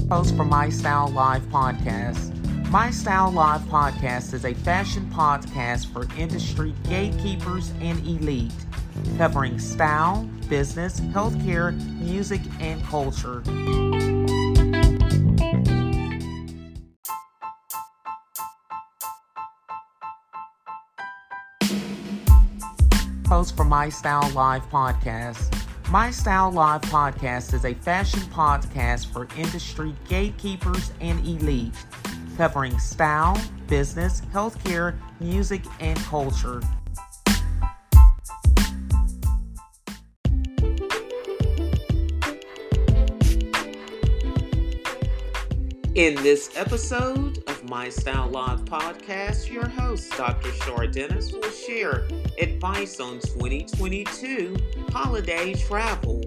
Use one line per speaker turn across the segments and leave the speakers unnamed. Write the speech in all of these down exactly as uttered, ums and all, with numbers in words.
Host for My Style Live Podcast. My Style Live Podcast is a fashion podcast for industry gatekeepers and elite, covering style, business, healthcare, music, and culture. Host for My Style Live Podcast. My Style Live Podcast is a fashion podcast for industry gatekeepers and elite, covering style, business, healthcare, music, and culture. In this episode of My Style Live Podcast, your host, Doctor Shar Dennis, will share advice on twenty twenty-two holiday travel.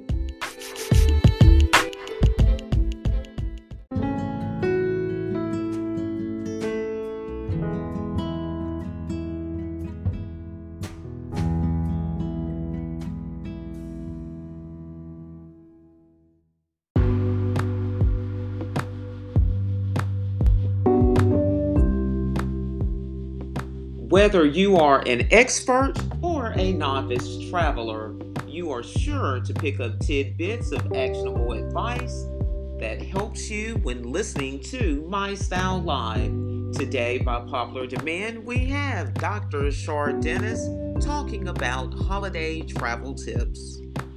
Whether you are an expert or a novice traveler, you are sure to pick up tidbits of actionable advice that helps you when listening to My Style Live. Today, by popular demand, we have Doctor Shar Dennis talking about holiday travel tips.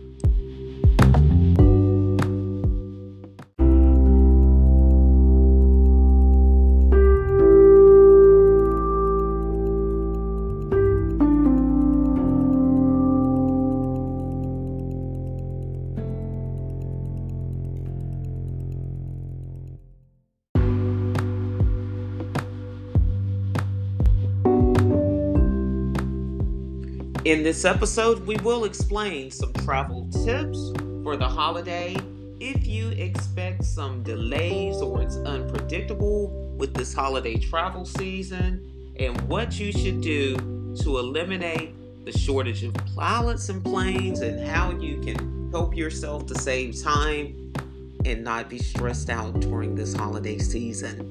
In this episode, we will explain some travel tips for the holiday if you expect some delays or it's unpredictable with this holiday travel season, and what you should do to eliminate the shortage of pilots and planes, and how you can help yourself to save time and not be stressed out during this holiday season.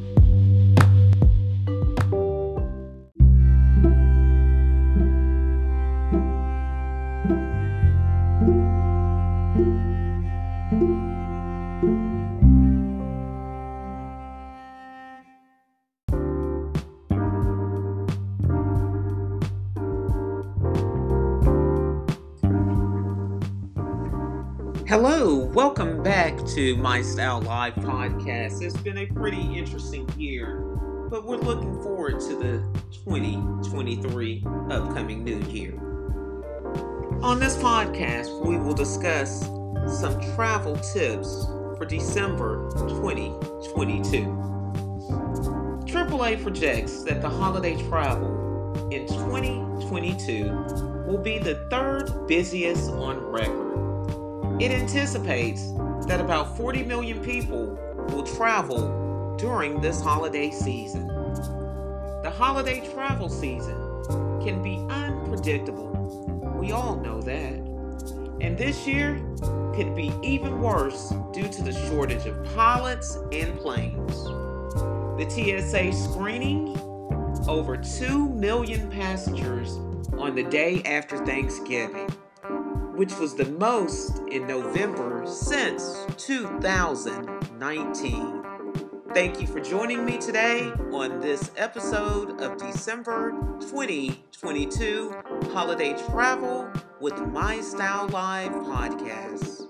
Hello, welcome back to My Style Live Podcast. It's been a pretty interesting year, but we're looking forward to the twenty twenty-three upcoming new year. On this podcast, we will discuss some travel tips for December twenty twenty-two. triple A projects that the holiday travel in twenty twenty-two will be the third busiest on record. It anticipates that about forty million people will travel during this holiday season. The holiday travel season can be unpredictable. We all know that. And this year could be even worse due to the shortage of pilots and planes. The T S A screening over two million passengers on the day after Thanksgiving, which was the most in November since two thousand nineteen. Thank you for joining me today on this episode of December twenty twenty-two Holiday Travel with My Style Live Podcast.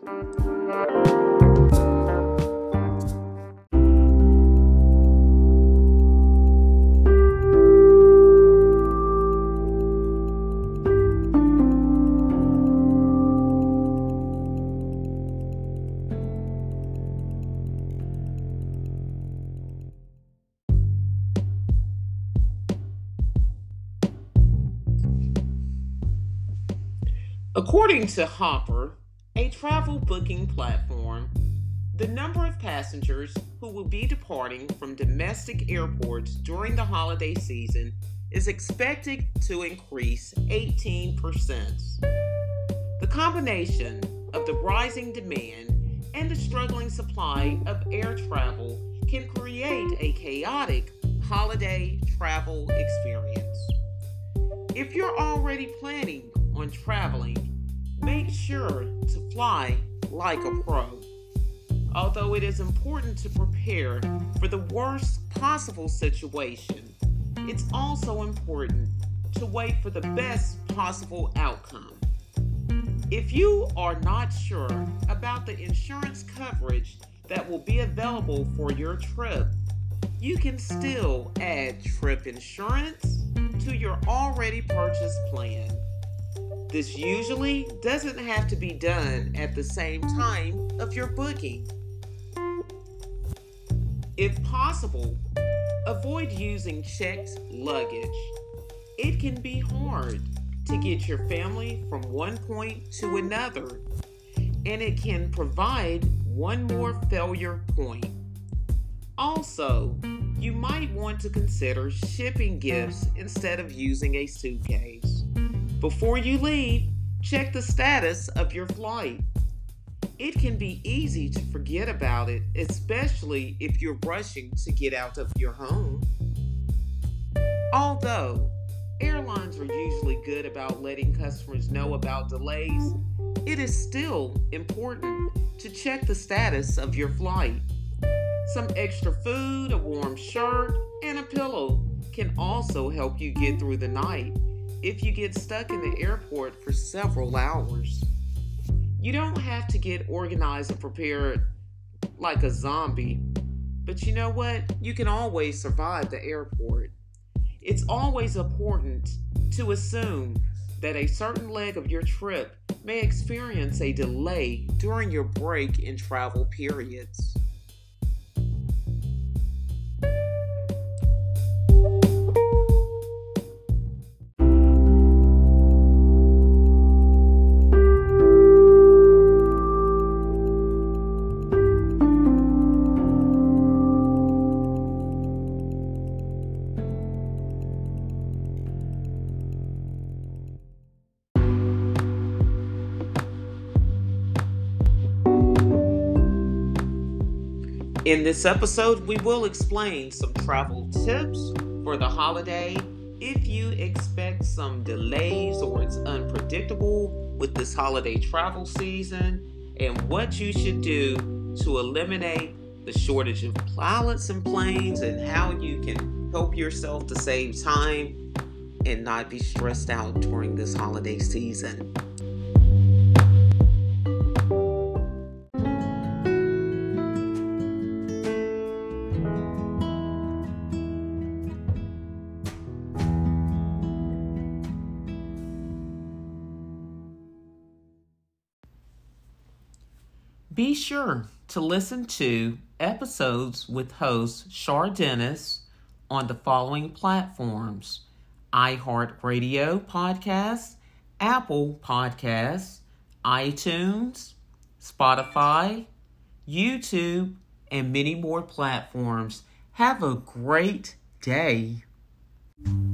According to Hopper, a travel booking platform, the number of passengers who will be departing from domestic airports during the holiday season is expected to increase eighteen percent. The combination of the rising demand and the struggling supply of air travel can create a chaotic holiday travel experience. If you're already planning on traveling, make sure to fly like a pro. Although it is important to prepare for the worst possible situation, it's also important to wait for the best possible outcome. If you are not sure about the insurance coverage that will be available for your trip, you can still add trip insurance to your already purchased plan. This usually doesn't have to be done at the same time of your booking. If possible, avoid using checked luggage. It can be hard to get your family from one point to another, and it can provide one more failure point. Also, you might want to consider shipping gifts instead of using a suitcase. Before you leave, check the status of your flight. It can be easy to forget about it, especially if you're rushing to get out of your home. Although airlines are usually good about letting customers know about delays, it is still important to check the status of your flight. Some extra food, a warm shirt, and a pillow can also help you get through the night if you get stuck in the airport for several hours. You don't have to get organized and prepared like a zombie, but you know what? You can always survive the airport. It's always important to assume that a certain leg of your trip may experience a delay during your break in travel periods. In this episode, we will explain some travel tips for the holiday if you expect some delays or it's unpredictable with this holiday travel season, and what you should do to eliminate the shortage of pilots and planes, and how you can help yourself to save time and not be stressed out during this holiday season. Be sure to listen to episodes with host Shar Dennis on the following platforms: iHeartRadio Podcasts, Apple Podcasts, iTunes, Spotify, YouTube, and many more platforms. Have a great day.